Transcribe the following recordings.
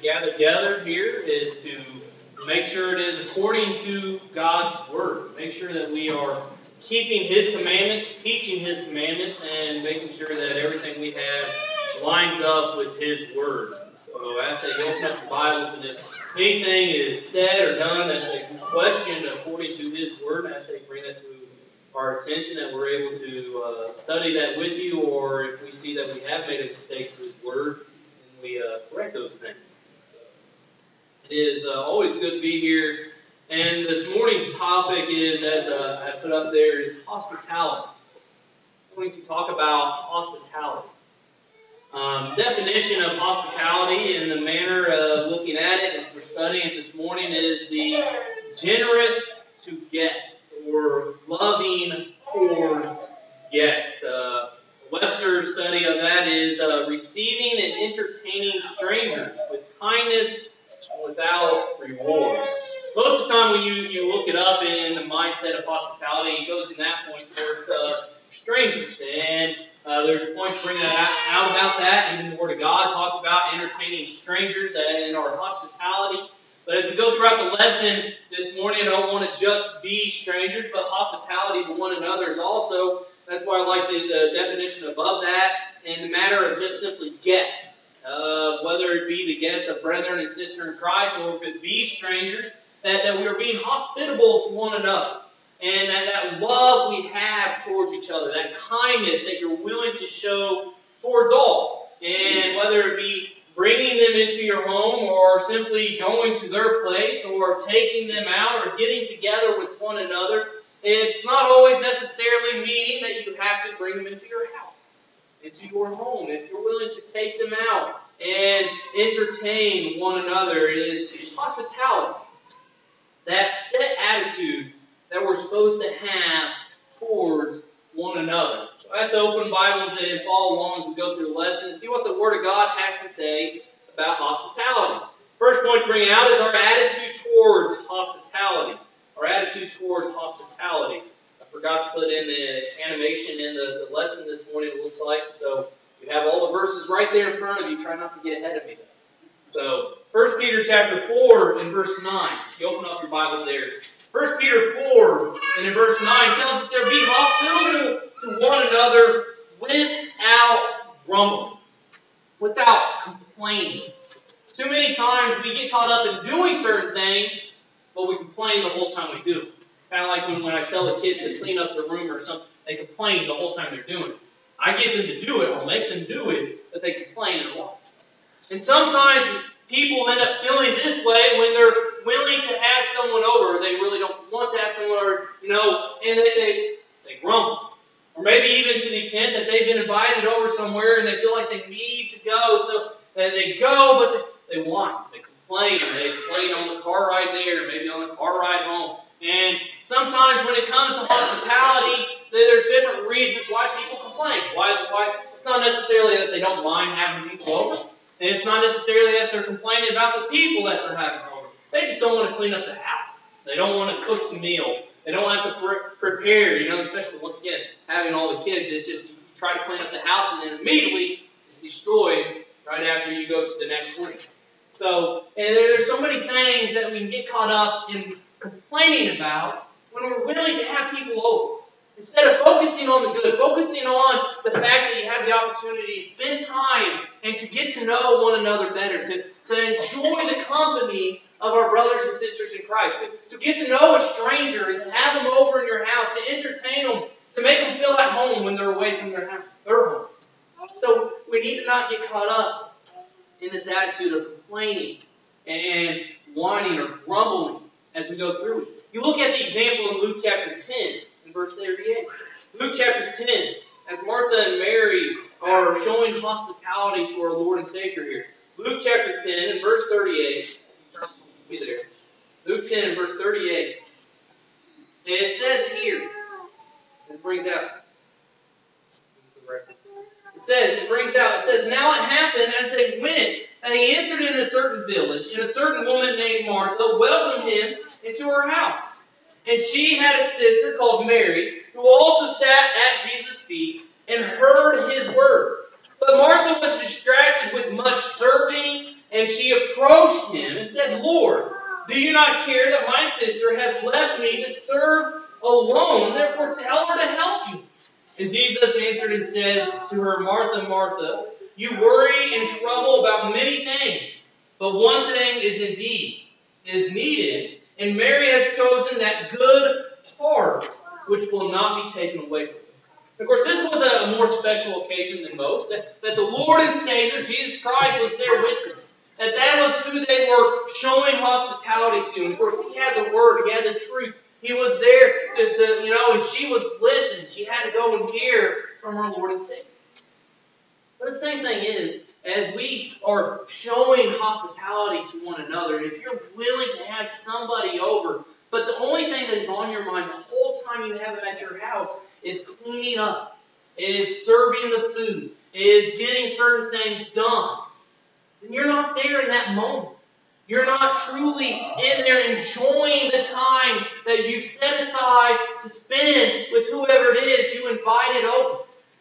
Gathered together here is to make sure it is according to God's Word. Make sure that we are keeping His commandments, teaching His commandments, and making sure that everything we have lines up with His Word. So I ask that you open up your Bibles, and if anything is said or done that they can question according to His Word, I ask that you bring that to our attention, that we're able to study that with you, or if we see that we have made a mistake to His Word, then we correct those things. It is always good to be here, and this morning's topic is, as I put up there, is hospitality. I'm going to talk about hospitality. Definition of hospitality and the manner of looking at it as we're studying it this morning is the generous to guests, or loving towards guests. Webster's study of that is receiving and entertaining strangers with kindness without reward. Most of the time when you look it up in the mindset of hospitality, it goes in that point towards strangers. And there's a point to bring that out about that. Even the Word of God talks about entertaining strangers in our hospitality. But as we go throughout the lesson this morning, I don't want to just be strangers, but hospitality to one another is also. That's why I like the definition above that, in the matter of just simply guests. Whether it be the guests of brethren and sisters in Christ, or if it be strangers, that we are being hospitable to one another. And that love we have towards each other, that kindness that you're willing to show towards all. And whether it be bringing them into your home, or simply going to their place, or taking them out, or getting together with one another, it's not always necessarily meaning that you have to bring them into your house, into your home. If you're willing to take them out and entertain one another, it is hospitality. That set attitude that we're supposed to have towards one another. So I ask to open Bibles and follow along as we go through the lesson and see what the Word of God has to say about hospitality. First point to bring out is our attitude towards hospitality. Our attitude towards hospitality. I forgot to put in the animation in the lesson this morning, it looks like. So you have all the verses right there in front of you. Try not to get ahead of me, though. So 1 Peter chapter 4 and verse 9. You open up your Bibles there. 1 Peter 4 and in verse 9 tells us there be hospitable to one another without grumbling, without complaining. Too many times we get caught up in doing certain things, but we complain the whole time we do it. Kind of like when I tell the kids to clean up their room or something, they complain the whole time they're doing it. I get them to do it, I'll make them do it, but they complain a lot. And sometimes people end up feeling this way when they're willing to have someone over. They really don't want to have someone over, and they grumble. Or maybe even to the extent that they've been invited over somewhere and they feel like they need to go, so they go, but they whine. They complain. They complain on the car ride there, maybe on the car ride home. And sometimes when it comes to hospitality, there's different reasons why people complain. Why? It's not necessarily that they don't mind having people over. And it's not necessarily that they're complaining about the people that they're having over. They just don't want to clean up the house. They don't want to cook the meal. They don't have to prepare, especially, once again, having all the kids. It's just you try to clean up the house and then immediately it's destroyed right after you go to the next room. So, and there's so many things that we can get caught up in complaining about when we're willing to have people over. Instead of focusing on the good, focusing on the fact that you have the opportunity to spend time and to get to know one another better, to enjoy the company of our brothers and sisters in Christ, to get to know a stranger and to have them over in your house, to entertain them, to make them feel at home when they're away from their home. So we need to not get caught up in this attitude of complaining and whining or grumbling as we go through it. You look at the example in Luke chapter 10 and verse 38. Luke chapter 10, as Martha and Mary are showing hospitality to our Lord and Savior here. Luke chapter 10 and verse 38. Luke 10 and verse 38. And it says here, this brings out, it says, now it happened as they went, that he entered in a certain village, and a certain woman named Martha welcomed him into her house. And she had a sister called Mary, who also sat at Jesus' feet and heard his word. But Martha was distracted with much serving And she approached him and said, Lord, do you not care that my sister has left me to serve alone? Therefore tell her to help you. And Jesus answered and said to her, Martha, Martha, you worry and trouble about many things, but one thing is needed, and Mary has chosen that good part, which will not be taken away from her. Of course, this was a more special occasion than most, that the Lord and Savior, Jesus Christ, was there with them. That was who they were showing hospitality to. And of course, He had the Word, He had the truth. He was there to and she was listening. She had to go and hear from her Lord and Savior. But the same thing is, as we are showing hospitality to one another, if you're willing to have somebody over, but the only thing that is on your mind the whole time you have them at your house is cleaning up, is serving the food, is getting certain things done, then you're not there in that moment. You're not truly in there enjoying the time that you've set aside to spend with whoever it is you invited over.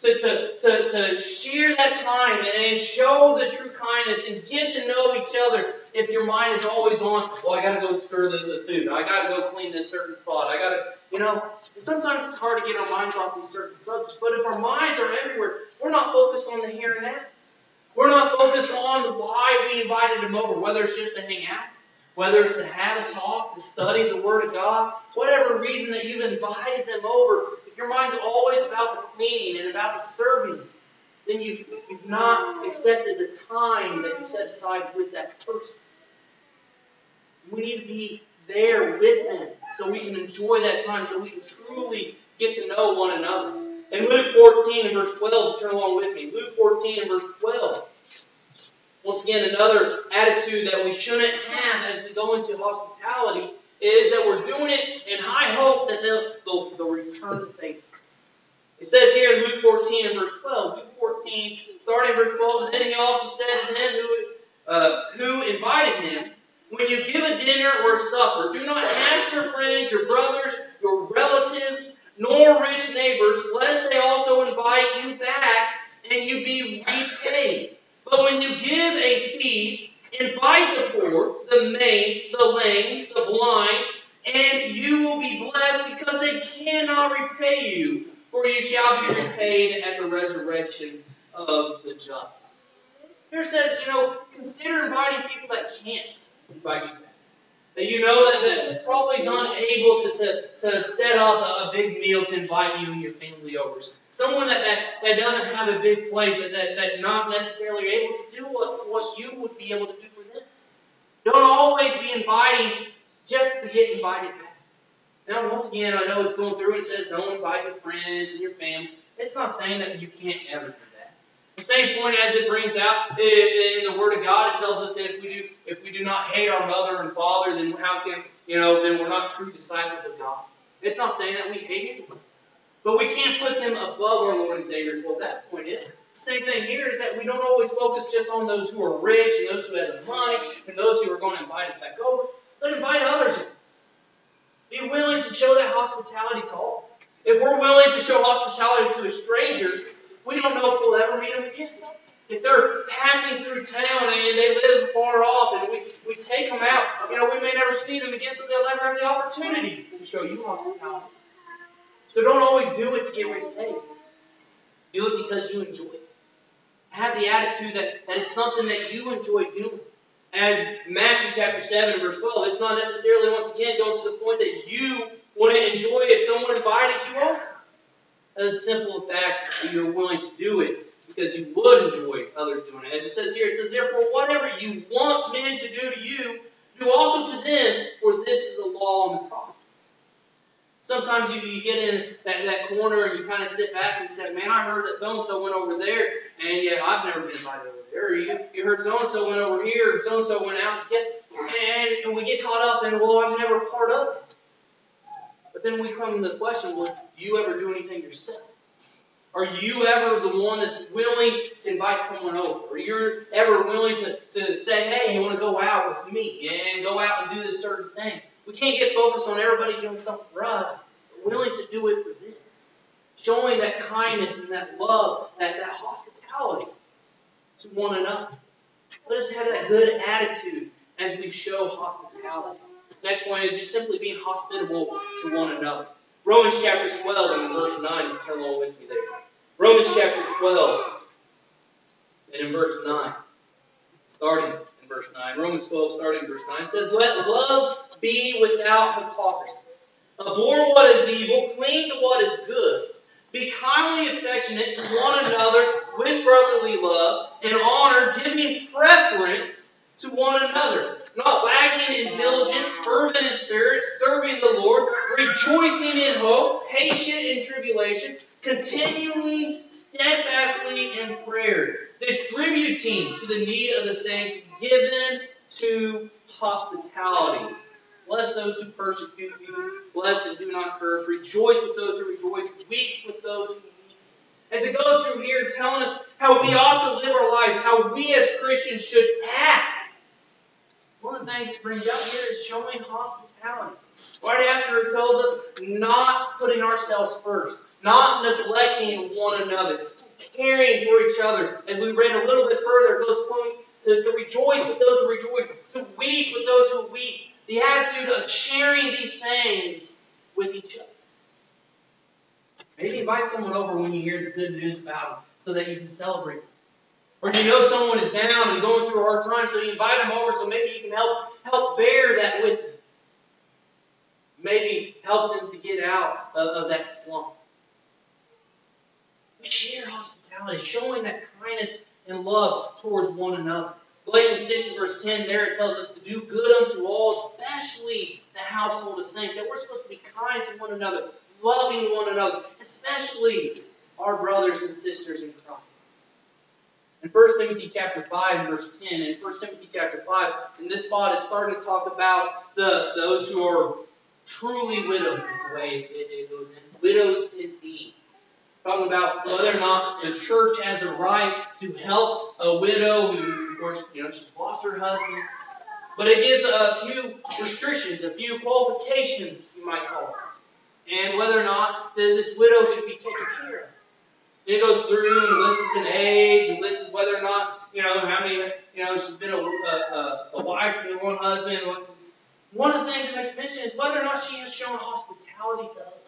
To share that time and show the true kindness and get to know each other. If your mind is always on, well, I got to go stir the food. I got to go clean this certain spot. I got to, and sometimes it's hard to get our minds off these certain subjects. But if our minds are everywhere, we're not focused on the here and now. We're not focused on why we invited them over, whether it's just to hang out, whether it's to have a talk, to study the Word of God, whatever reason that you've invited them over. If your mind's always about the cleaning and about the serving, then you've not accepted the time that you set aside with that person. We need to be there with them so we can enjoy that time, so we can truly get to know one another. In Luke 14 and verse 12, turn along with me. Luke 14 and verse 12. Once again, another attitude that we shouldn't have as we go into hospitality is that we're doing it in high hope that they'll return the favor. It says here in Luke 14 and verse 12, Luke 14, starting in verse 12, and then he also said to them who invited him, when you give a dinner or a supper, do not ask your friends, your brothers, your relatives, nor rich neighbors, lest they also invite you back and you be repaid. But when you give a feast, invite the poor, the maimed, the lame, the blind, and you will be blessed because they cannot repay you, for you shall be repaid at the resurrection of the just. Here it says, consider inviting people that can't invite you back. That you know that probably is unable to set up a big meal to invite you and your family over. Someone that doesn't have a big place, that not necessarily able to do what you would be able to do for them. Don't always be inviting just to get invited back. Now, once again, I know it's going through and it says don't invite your friends and your family. It's not saying that you can't ever do that. The same point as it brings out in the Word of God, it tells us that if we do not hate our mother and father, then how can then we're not true disciples of God. It's not saying that we hate anyone. But we can't put them above our Lord and Savior is what that point is. The same thing here is that we don't always focus just on those who are rich and those who have the money and those who are going to invite us back over, but invite others in. Be willing to show that hospitality to all. If we're willing to show hospitality to a stranger, we don't know if we'll ever meet them again. If they're passing through town and they live far off and we take them out, we may never see them again, so they'll never have the opportunity to show you hospitality. So don't always do it to get repaid. Do it because you enjoy it. Have the attitude that it's something that you enjoy doing. As Matthew chapter 7 verse 12, it's not necessarily, once again, going to the point that you want to enjoy if someone invited you over. It's a simple fact that you're willing to do it because you would enjoy others doing it. As it says here, it says, therefore, whatever you want men to do to you, do also to them, for this is the law and the prophets. Sometimes you get in that corner and you kind of sit back and say, man, I heard that so-and-so went over there, and yeah, I've never been invited over there. Or you heard so-and-so went over here, or so-and-so went out. And we get caught up in, well, I'm never part of it. But then we come to the question, well, do you ever do anything yourself? Are you ever the one that's willing to invite someone over? Are you ever willing to say, hey, you want to go out with me and go out and do this certain thing? We can't get focused on everybody doing something for us. We're willing to do it for them. Showing that kindness and that love, that hospitality to one another. Let us have that good attitude as we show hospitality. Next point is just simply being hospitable to one another. Romans chapter 12 and verse 9. You turn along with me there. Romans chapter 12 and in verse 9. Starting in verse 9. Romans 12 starting in verse 9. It says, let love be without hypocrisy. Abhor what is evil, cling to what is good. Be kindly affectionate to one another with brotherly love and honor, giving preference to one another. Not lagging in diligence, fervent in spirit, serving the Lord, rejoicing in hope, patient in tribulation, continuing steadfastly in prayer, distributing to the need of the saints, given to hospitality. Bless those who persecute you. Bless and do not curse. Rejoice with those who rejoice. Weep with those who weep. As it goes through here, telling us how we ought to live our lives, how we as Christians should act. One of the things it brings out here is showing hospitality. Right after it tells us not putting ourselves first, not neglecting one another, caring for each other. As we read a little bit further, it goes pointing to rejoice with those who rejoice, to weep with those who weep. The attitude of sharing these things with each other. Maybe invite someone over when you hear the good news about them so that you can celebrate them. Or you know someone is down and going through a hard time, so you invite them over so maybe you can help bear that with them. Maybe help them to get out of that slump. Share hospitality, showing that kindness and love towards one another. Galatians 6 and verse 10, there it tells us to do good unto all, especially the household of saints. That we're supposed to be kind to one another, loving one another, especially our brothers and sisters in Christ. In 1 Timothy chapter 5 and verse 10, in 1 Timothy chapter 5, in this spot it's starting to talk about those who are truly widows, is the way it goes in. Widows indeed. Talking about whether or not the church has a right to help a widow who, of course, she's lost her husband. But it gives a few restrictions, a few qualifications, you might call it. And whether or not this widow should be taken care of. And it goes through and lists an age, and lists whether or not, how many, she's been a wife to one husband. One of the things it makes mention is whether or not she has shown hospitality to others.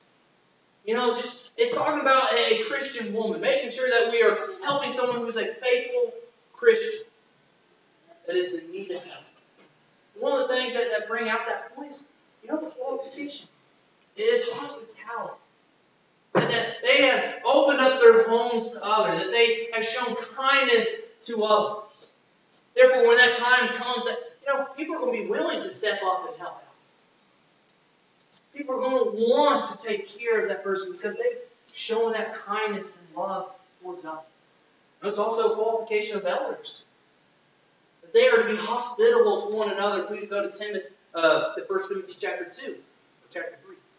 It's talking about a Christian woman, making sure that we are helping someone who's a faithful Christian that is in need of help. One of the things that bring out that point is, the qualification. It's hospitality. That they have opened up their homes to others, that they have shown kindness to others. Therefore, when that time comes, that people are going to be willing to step up and help out. People are going to want to take care of that person because they've shown that kindness and love towards others. There's also a qualification of elders. That they are to be hospitable to one another. If we could go to 1 Timothy chapter 2 or chapter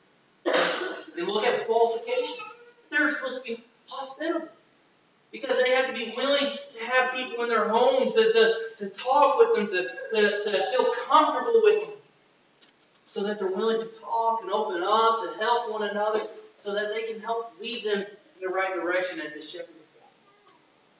3 and look at the qualifications. They're supposed to be hospitable because they have to be willing to have people in their homes to talk with them, to feel comfortable with them. So that they're willing to talk and open up, to help one another, so that they can help lead them in the right direction as they shepherd the flock.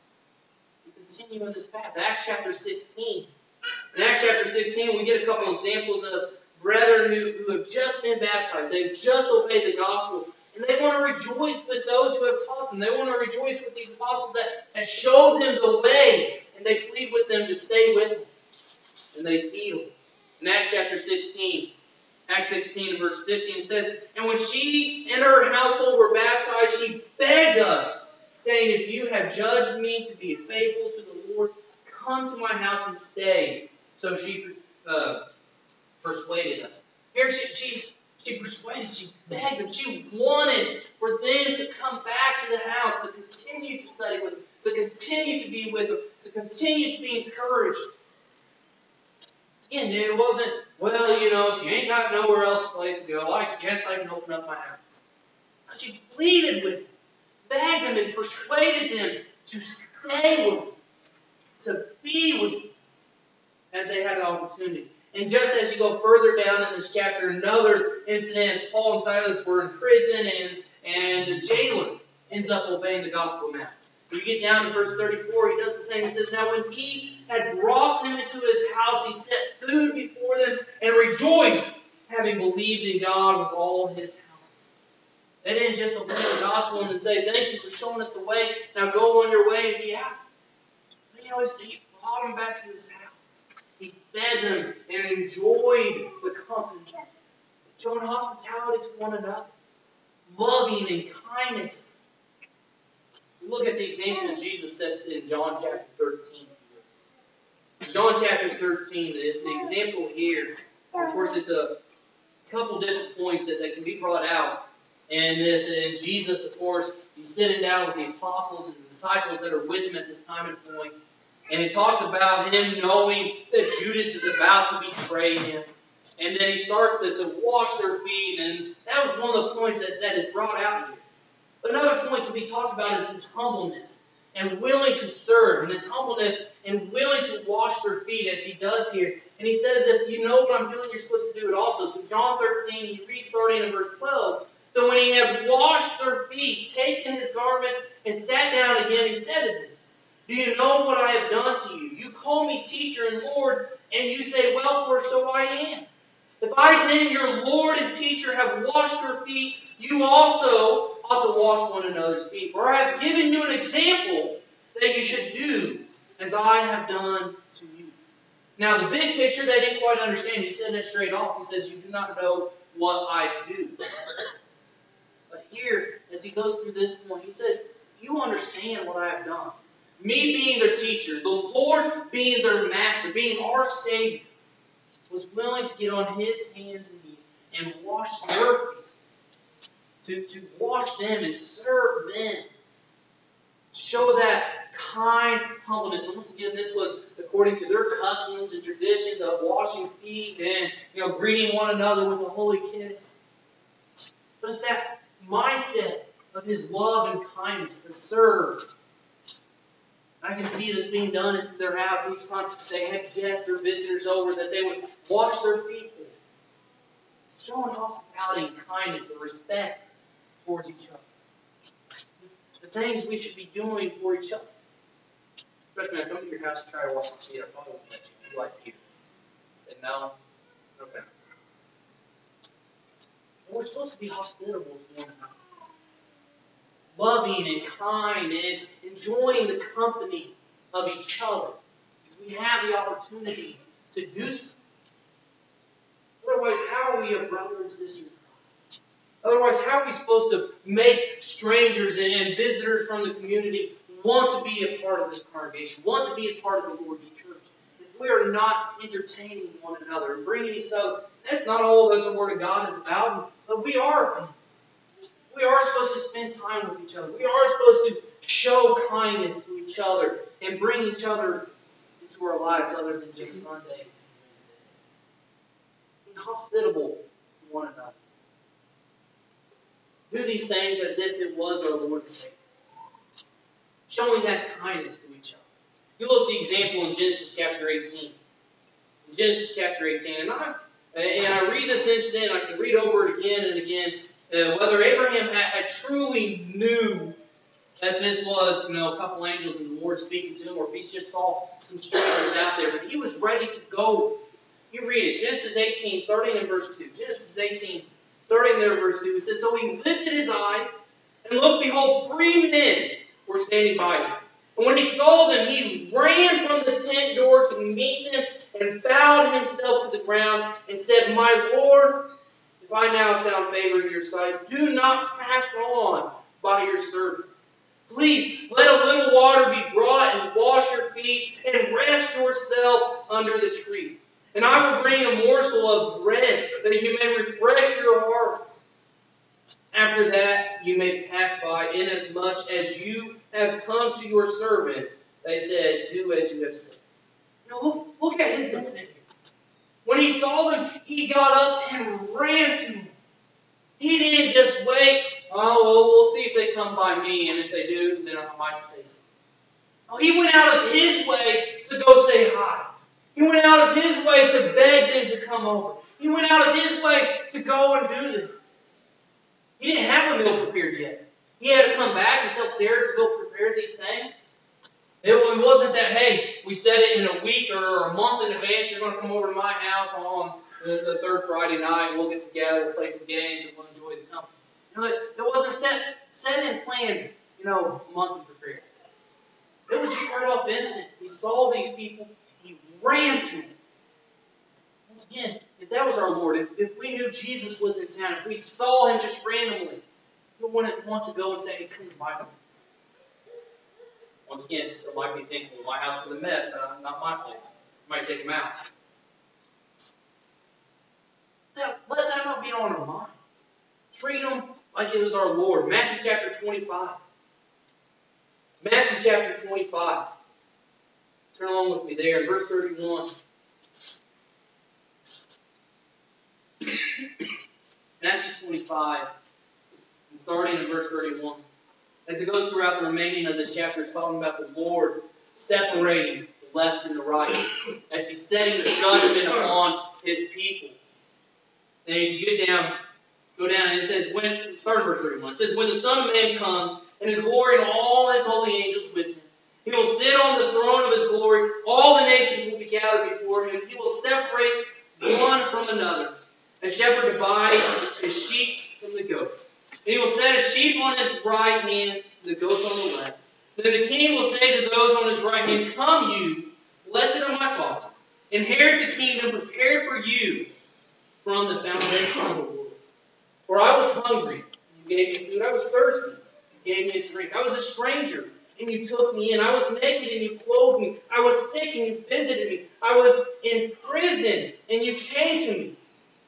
We continue on this path. Acts chapter 16. In Acts chapter 16, we get a couple examples of brethren who have just been baptized. They've just obeyed the gospel. And they want to rejoice with those who have taught them. They want to rejoice with these apostles that showed them the way. And they plead with them to stay with them. And they feed them. In Acts chapter 16, Acts 16 verse 15 says, and when she and her household were baptized, she begged us, saying, if you have judged me to be faithful to the Lord, come to my house and stay. So she persuaded us. Here she persuaded, she begged them, she wanted for them to come back to the house, to continue to study with them, to continue to be with them, to continue to be encouraged. Again, it wasn't, if you ain't got nowhere else place to go, I guess I can open up my house. But she pleaded with them, begged them, and persuaded them to stay with them, to be with them, as they had the opportunity. And just as you go further down in this chapter, another incident is Paul and Silas were in prison, and the jailer ends up obeying the gospel now. When you get down to verse 34, he does the same. He says, now when he had brought them into his house, he set food before them and rejoiced, having believed in God with all his house. They didn't just obey the gospel and say, thank you for showing us the way, now go on your way and be out. He brought them back to his house. He fed them and enjoyed the company. Showing hospitality to one another. Loving and kindness. Look at the example Jesus sets in John chapter 13. John chapter 13, the example here, of course, it's a couple different points that can be brought out in this. And Jesus, of course, he's sitting down with the apostles and the disciples that are with him at this time and point. And it talks about him knowing that Judas is about to betray him. And then he starts to wash their feet. And that was one of the points that is brought out here. Another point to be talked about is his humbleness and willing to serve. And his humbleness and willing to wash their feet as he does here. And he says, if you know what I'm doing, you're supposed to do it also. So John 13, he reads starting in verse 12. So when he had washed their feet, taken his garments, and sat down again, he said to them, do you know what I have done to you? You call me teacher and Lord, and you say, well, for so I am. If I then, your Lord and teacher, have washed your feet, you also ought to wash one another's feet. For I have given you an example that you should do as I have done to you. Now, the big picture they didn't quite understand. He said that straight off. He says, you do not know what I do. But here, as he goes through this point, he says, you understand what I have done. Me being their teacher, the Lord being their master, being our Savior, was willing to get on his hands and knees and wash their feet. To wash them and serve them. To show that kind humbleness. And once again, this was according to their customs and traditions of washing feet and greeting one another with a holy kiss. But it's that mindset of his love and kindness to serve. I can see this being done into their house each time they had guests or visitors over, that they would wash their feet there. Showing hospitality and kindness and respect towards each other. The things we should be doing for each other. Especially when I come to your house and try to wash my feet, I probably won't let you. You like Peter. I said, no. Okay. We're supposed to be hospitable to one another. Loving and kind and enjoying the company of each other. Because we have the opportunity to do so. Otherwise, how are we a brother and sister in Christ? Otherwise, how are we supposed to make strangers and visitors from the community want to be a part of this congregation, want to be a part of the Lord's church? If we are not entertaining one another and bringing each other, that's not all that the Word of God is about. But we are. We are supposed to spend time with each other. We are supposed to show kindness to each other and bring each other into our lives other than just Sunday and Wednesday. Being hospitable to one another. Do these things as if it was our Lord and Savior. Showing that kindness to each other. You look at the example in Genesis chapter 18. In Genesis chapter 18. And I read this incident, and I can read over it again and again. Whether Abraham had truly knew that this was, a couple angels and the Lord speaking to him, or if he just saw some strangers out there. But he was ready to go. You read it. Genesis 18, starting in verse 2. Genesis 18, starting there in verse 2. It says, so he lifted his eyes, and look, behold, 3 men were standing by him. And when he saw them, he ran from the tent door to meet them, and bowed himself to the ground, and said, my Lord, if I now have found favor in your sight, do not pass on by your servant. Please, let a little water be brought and wash your feet and rest yourself under the tree. And I will bring a morsel of bread that you may refresh your hearts. After that, you may pass by, inasmuch as you have come to your servant. They said, do as you have said. Look at his intent here. When he saw them, he got up and ran to them. He didn't just wait. Oh, well, we'll see if they come by me, and if they do, then I might say something. No, he went out of his way to go say hi. He went out of his way to beg them to come over. He went out of his way to go and do this. He didn't have a meal prepared yet. He had to come back and tell Sarah to go prepare these things. It wasn't that, hey, we said it in a week or a month in advance, you're going to come over to my house on the third Friday night, and we'll get together, we'll play some games, and we'll enjoy the company. It wasn't set and planned, a month in preparation. It was just right off instant. He saw these people, he ran to them. Once again, if that was our Lord, if we knew Jesus was in town, if we saw him just randomly, we wouldn't want to go and say, hey, come to my house. Once again, some might be thinking, well, my house is a mess, not my place. I might take him out. Let that not be on our minds. Treat him like it was our Lord. Matthew chapter 25. Matthew chapter 25. Turn along with me there in verse 31. Matthew 25, starting in verse 31. As it goes throughout the remaining of the chapter, it's talking about the Lord separating the left and the right, as he's setting the judgment upon his people. And if you go down, and it says, start in verse 31. It says, when the Son of Man comes, and his glory and all his holy angels with him, he will sit on the throne of his glory. All the nations will be gathered before him. He will separate one from another, and shepherd divides his sheep from the goats. And he will set his sheep on his right hand, and the goats on the left. Then the king will say to those on his right hand, come you, blessed of my Father, inherit the kingdom prepared for you from the foundation of the world. For I was hungry, and you gave me food. I was thirsty, you gave me a drink. I was a stranger, and you took me in. I was naked, and you clothed me. I was sick, and you visited me. I was in prison, and you came to me.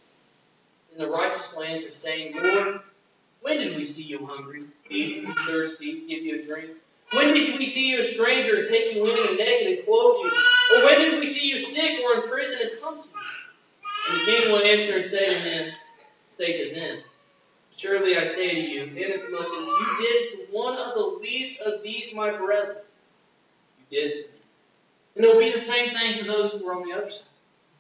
And the righteous will answer, saying, Lord, when did we see you hungry, feed you, thirsty, give you a drink? When did we see you a stranger and take you in and naked and clothe you? Or when did we see you sick or in prison and come to you? And the king will answer and say to them, surely I say to you, inasmuch as you did it to one of the least of these my brethren, you did it to me. And it will be the same thing to those who are on the other side.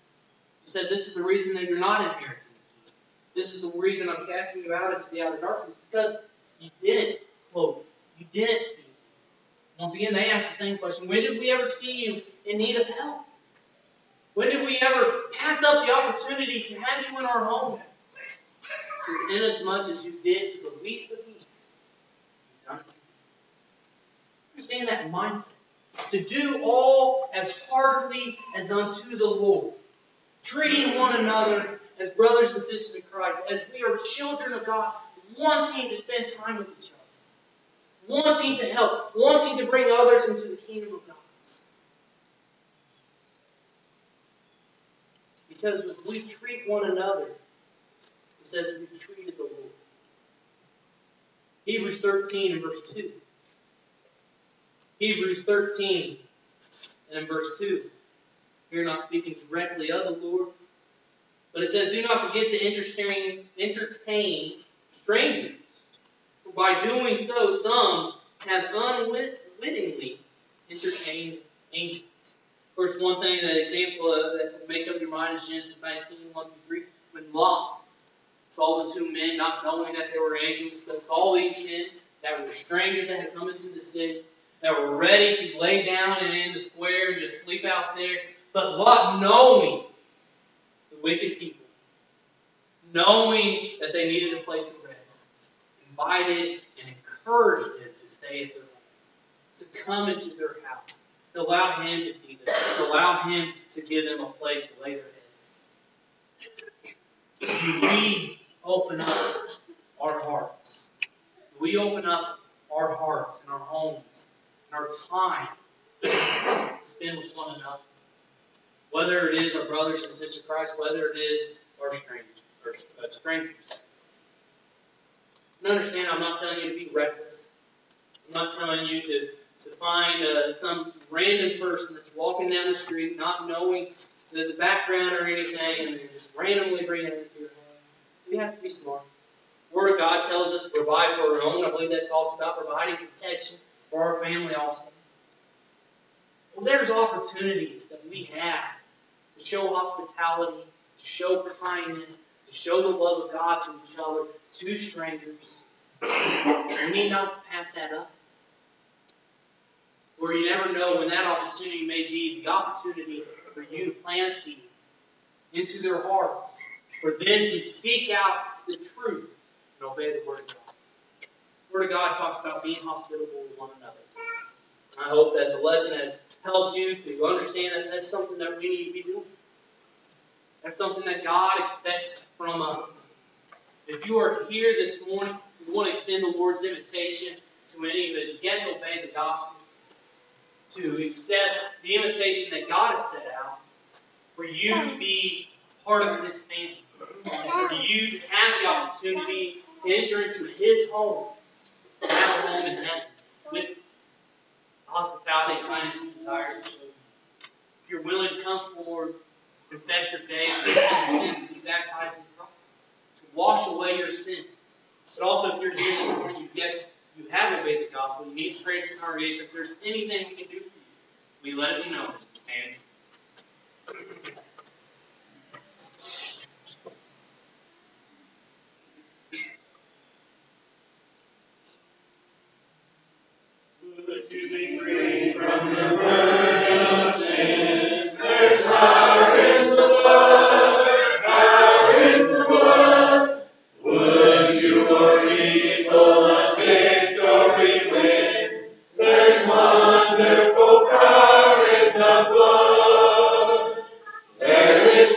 He said, this is the reason that you're not inheriting. This is the reason I'm casting you out into the outer darkness, because you didn't clothe you. You didn't feed me. Once again, they ask the same question. When did we ever see you in need of help? When did we ever pass up the opportunity to have you in our home? It says, inasmuch as you did to the least of these, you've done it to me. Understand that mindset. To do all as heartily as unto the Lord. Treating one another as brothers and sisters in Christ, as we are children of God, wanting to spend time with each other, wanting to help, wanting to bring others into the kingdom of God. Because if we treat one another, it says we've treated the Lord. Hebrews 13 and verse 2. Hebrews 13 and in verse 2. We're not speaking directly of the Lord, but it says, do not forget to entertain strangers. For by doing so, some have unwittingly entertained angels. Of course, one thing, that example that will make up your mind is Genesis 19, 1-3. When Lot saw the two men, not knowing that they were angels, but saw these men that were strangers that had come into the city, that were ready to lay down in the square and just sleep out there. But Lot, knowing the wicked people, knowing that they needed a place of rest, invited and encouraged them to stay at their home, to come into their house, to allow him to feed them, to allow him to give them a place to lay their heads. Do we open up our hearts? Do we open up our hearts and our homes and our time to spend with one another? Whether it is our brothers and sisters in Christ, whether it is our strangers. And understand, I'm not telling you to be reckless. I'm not telling you to find some random person that's walking down the street, not knowing the background or anything, and just randomly bringing it into your home. We have to be smart. The Word of God tells us to provide for our own. I believe that talks about providing protection for our family also. Well, there's opportunities that we have to show hospitality, to show kindness, to show the love of God to each other, to strangers. We need not pass that up. Or you never know when that opportunity may be the opportunity for you to plant a seed into their hearts, for them to seek out the truth and obey the Word of God. The Word of God talks about being hospitable to one another. I hope that the lesson has helped you to understand that that's something that we need to be doing. That's something that God expects from us. If you are here this morning, we want to extend the Lord's invitation to any of us yet to obey the gospel, to accept the invitation that God has set out for you to be part of His family, for you to have the opportunity to enter into His home, to have a home in heaven with hospitality, kindness, and desires of children. If you're willing to come forward, confess your faith, confess your sins, and be baptized in Christ, to wash away your sins. But also, if you're here this morning, you haven't obeyed the gospel, you need to pray to the congregation. If there's anything we can do for you, we let you know. Stand. Would you be free from the burden of sin? There's power in the blood, power in the blood. Would your evil and victory win? There's wonderful power in the blood. There is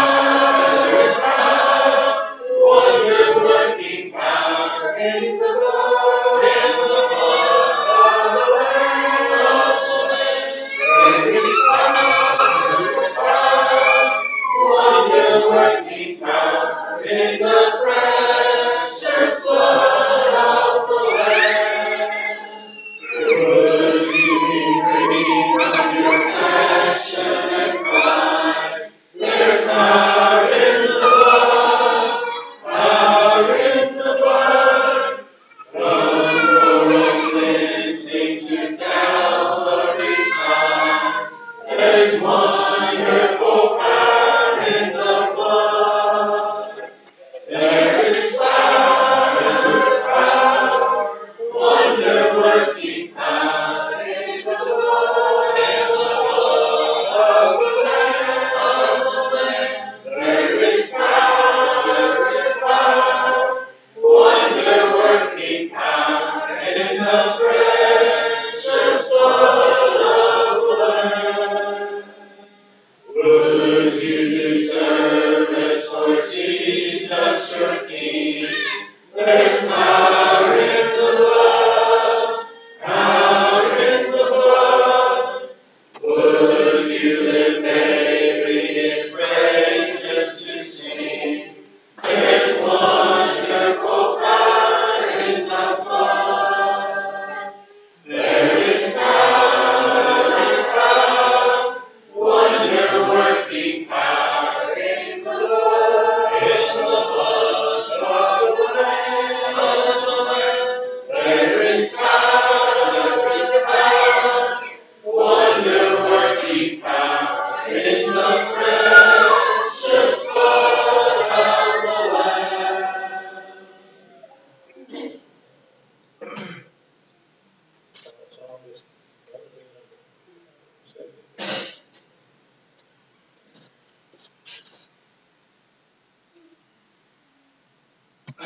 power, wonder-working power in the blood, of the Lamb. There is power, wonder-working power in the precious blood of the Lamb. Would you be free from your passion and pride? There's power in the blood, power in the blood. Come for a cleansing to Calvary's side. There's wonderful power in the blood. There is power, wonder-working power in the blood, of the Lamb. There is power, wonder-working power in the precious blood of the Lamb. Would you